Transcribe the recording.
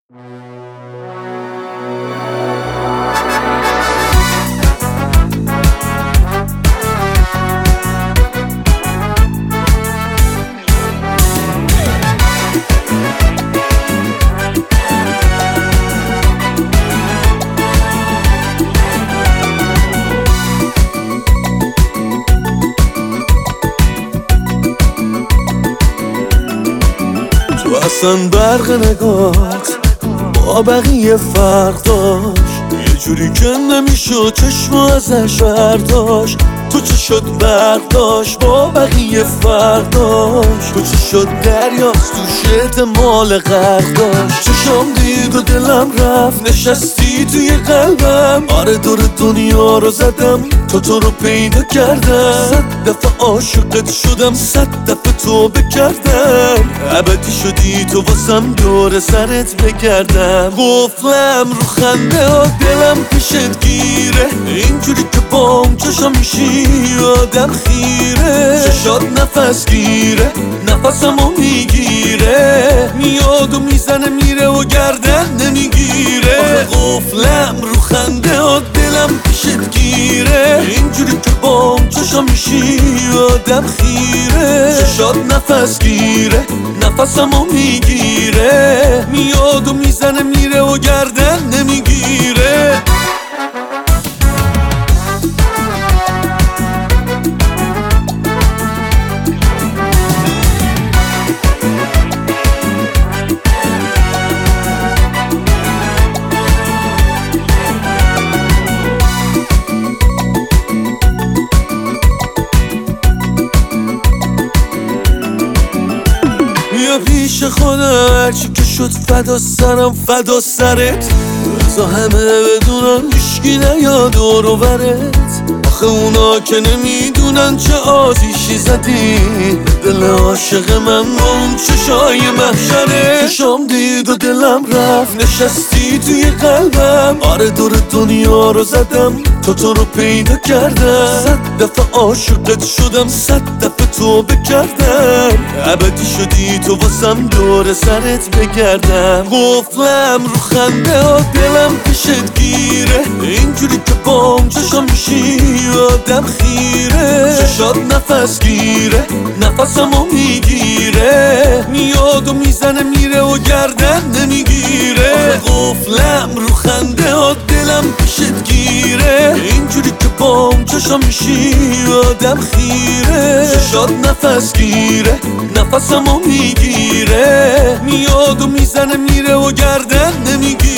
تو اصلا برق نگات با بقیه فرق داشت، یه جوری که نمیشد چشم ازش برداشت. تو چه شد برق داشت با بقیه فرق داشت، تو چه شد دریاست تو احتمال غرق داشت. چشم دید و دلم رفت، نشستی توی قلبم. آره دور دنیا رو زدم تا تو رو پیدا کردم. 100 دفعه عاشقت شدم، 100 دفعه توبه کردم. ابدی شدی تو واسم دور سرت بگردم. قفلم رو خنده ها دلم پیشت گیره، اینجوری که بام چشم میشی آدم خیره. چشات نفس گیره، نفسمو میگیره، میاد و میزنه میره و گردن نمیگیره. قفلم رو خنده ها دلم پیشت گیره، اینجوری که بام چشم میشی آدم خیره. چشات نفس گیره، نفسمو میگیره، میاد و میزنه میره و گردن نمیگیره. بیا پیش خودم، هرچی که شد فدا سرم فدا سرت. بزا همه بدونن هیشکی نیاد دور و برت. آخه اونا که نمیدونن چه آتیشی زدی دل عاشق من با اون چشای محشره. چشام دید و دلم رفت، نشستی توی قلبم. آره دور دنیا رو زدم تا تو رو پیدا کردم. 100 دفعه عاشقت شدم، 100 دفعه توبه کردم. ابدی شدی تو واسم دور سرت بگردم. قفلم رو خنده ها دلم پیشت گیره، اینجوری که بام چشم میشی آدم خیره. چشات نفس گیره، نفسمو میگیره، میاد و میزنه میره و گردن نمیگیره. قفلم رو خنده ها دلم پیشت گیره، اینجوری که بام چشم میشی آدم خیره. چشات نفس گیره، نفسمو میگیره، میاد و میزنه میره و گردن نمیگیره.